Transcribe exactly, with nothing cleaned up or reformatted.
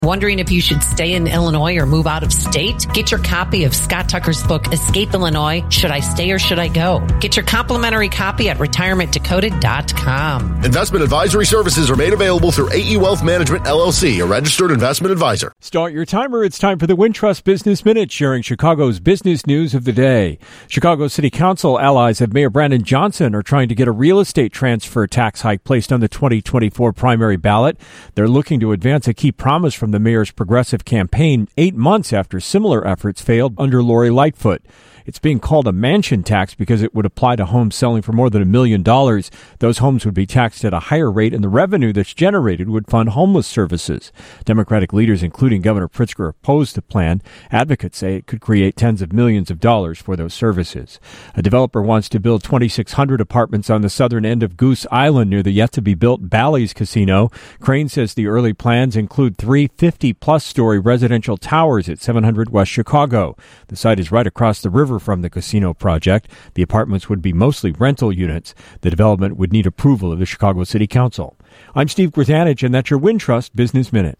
Wondering if you should stay in Illinois or move out of state? Get your copy of Scott Tucker's book, Escape Illinois, Should I Stay or Should I Go? Get your complimentary copy at retirement decoded dot com. Investment advisory services are made available through A E Wealth Management, L L C, a registered investment advisor. Start your timer. It's time for the Wintrust Business Minute, sharing Chicago's business news of the day. Chicago City Council allies of Mayor Brandon Johnson are trying to get a real estate transfer tax hike placed on the twenty twenty-four primary ballot. They're looking to advance a key promise from the mayor's progressive campaign eight months after similar efforts failed under Lori Lightfoot. It's being called a mansion tax because it would apply to homes selling for more than a million dollars. Those homes would be taxed at a higher rate, and the revenue that's generated would fund homeless services. Democratic leaders, including Governor Pritzker, oppose the plan. Advocates say it could create tens of millions of dollars for those services. A developer wants to build twenty-six hundred apartments on the southern end of Goose Island near the yet-to-be-built Bally's Casino. Crane says the early plans include three fifty-plus story residential towers at seven hundred West Chicago. The site is right across the river from the casino project. The apartments would be mostly rental units. The development would need approval of the Chicago City Council. I'm Steve Grzanich, and that's your Wintrust Business Minute.